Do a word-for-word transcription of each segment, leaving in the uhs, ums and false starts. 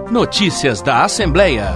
Notícias da Assembleia.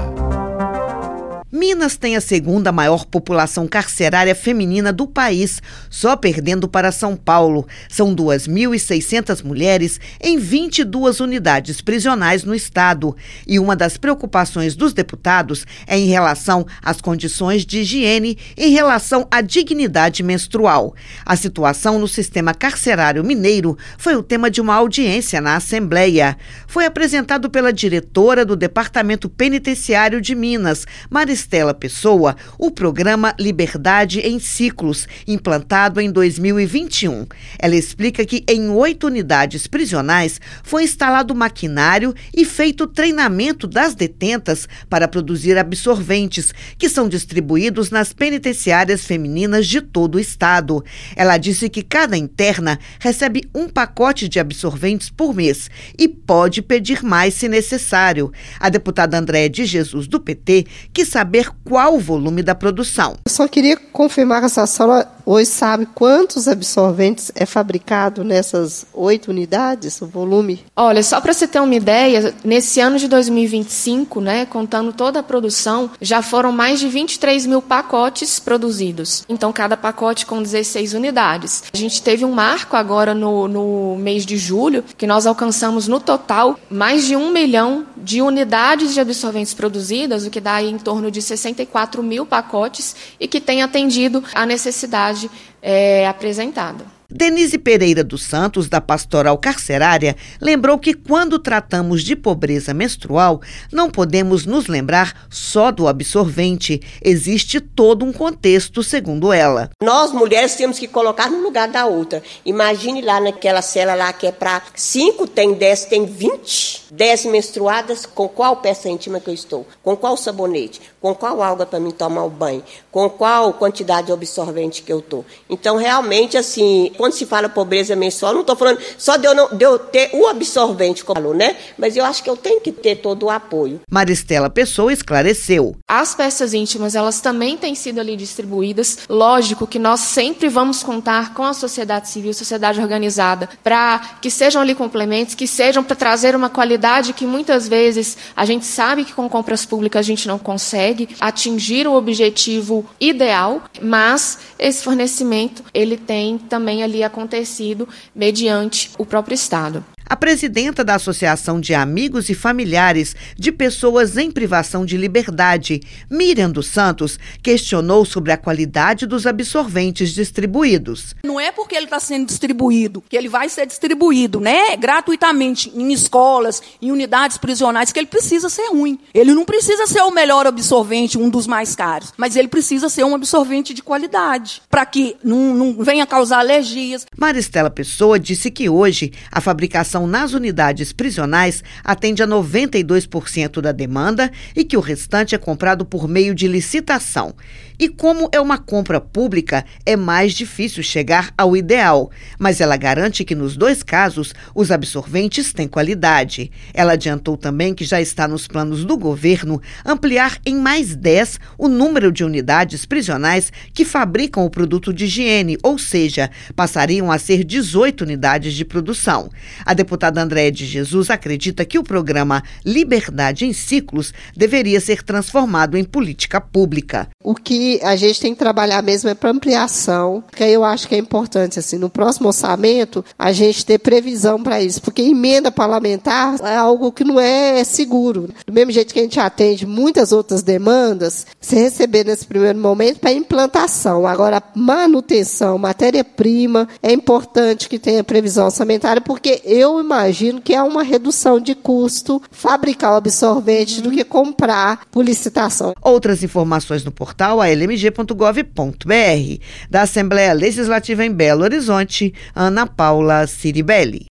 Minas tem a segunda maior população carcerária feminina do país, só perdendo para São Paulo. São duas mil e seiscentas mulheres em vinte e duas unidades prisionais no estado. E uma das preocupações dos deputados é em relação às condições de higiene em relação à dignidade menstrual. A situação no sistema carcerário mineiro foi o tema de uma audiência na Assembleia. Foi apresentado pela diretora do Departamento Penitenciário de Minas, Maristela Pessoa, o programa Liberdade em Ciclos, implantado em dois mil e vinte e um. Ela explica que em oito unidades prisionais foi instalado maquinário e feito treinamento das detentas para produzir absorventes, que são distribuídos nas penitenciárias femininas de todo o estado. Ela disse que cada interna recebe um pacote de absorventes por mês e pode pedir mais se necessário. A deputada Andréia de Jesus, do P T, quis saber qual o volume da produção. Eu só queria confirmar que essa senhora hoje sabe quantos absorventes é fabricado nessas oito unidades, o volume? Olha, só para você ter uma ideia, nesse ano de dois mil e vinte e cinco, né, contando toda a produção, já foram mais de vinte e três mil pacotes produzidos. Então, cada pacote com dezesseis unidades. A gente teve um marco agora no, no mês de julho, que nós alcançamos no total mais de um milhão de unidades de absorventes produzidas, o que dá aí em torno de sessenta e quatro mil pacotes e que tem atendido a necessidade é, apresentada. Denise Pereira dos Santos, da Pastoral Carcerária, lembrou que quando tratamos de pobreza menstrual, não podemos nos lembrar só do absorvente. Existe todo um contexto, segundo ela. Nós, mulheres, temos que colocar no lugar da outra. Imagine lá naquela cela lá que é para cinco, tem dez, tem vinte. dez menstruadas, com qual peça íntima que eu estou? Com qual sabonete? Com qual alga para mim tomar o banho? Com qual quantidade de absorvente que eu estou? Então, realmente, assim, quando se fala pobreza menstrual, não estou falando só de eu, não, de eu ter o absorvente, como falou, né? Mas eu acho que eu tenho que ter todo o apoio. Maristela Pessoa esclareceu. As peças íntimas, elas também têm sido ali distribuídas. Lógico que nós sempre vamos contar com a sociedade civil, sociedade organizada, para que sejam ali complementos, que sejam para trazer uma qualidade que muitas vezes a gente sabe que com compras públicas a gente não consegue atingir o objetivo ideal, mas esse fornecimento ele tem também ali acontecido mediante o próprio Estado. A presidenta da Associação de Amigos e Familiares de Pessoas em Privação de Liberdade, Miriam dos Santos, questionou sobre a qualidade dos absorventes distribuídos. Não é porque ele está sendo distribuído, que ele vai ser distribuído, né, gratuitamente em escolas, em unidades prisionais, que ele precisa ser ruim. Ele não precisa ser o melhor absorvente, um dos mais caros, mas ele precisa ser um absorvente de qualidade, para que não, não venha causar alergias. Maristela Pessoa disse que hoje a fabricação nas unidades prisionais atende a noventa e dois por cento da demanda e que o restante é comprado por meio de licitação. E como é uma compra pública, é mais difícil chegar ao ideal. Mas ela garante que nos dois casos, os absorventes têm qualidade. Ela adiantou também que já está nos planos do governo ampliar em mais dez o número de unidades prisionais que fabricam o produto de higiene, ou seja, passariam a ser dezoito unidades de produção. A deputada Andréia de Jesus acredita que o programa Liberdade em Ciclos deveria ser transformado em política pública. O que a gente tem que trabalhar mesmo é para ampliação, porque eu acho que é importante, assim, no próximo orçamento, a gente ter previsão para isso, porque emenda parlamentar é algo que não é seguro. Do mesmo jeito que a gente atende muitas outras demandas, se receber nesse primeiro momento para implantação. Agora, manutenção, matéria-prima, é importante que tenha previsão orçamentária, porque eu imagino que há uma redução de custo fabricar o absorvente do que comprar por licitação. Outras informações no portal a l m g ponto gov ponto b r. Da Assembleia Legislativa em Belo Horizonte, Ana Paula Ciribelli.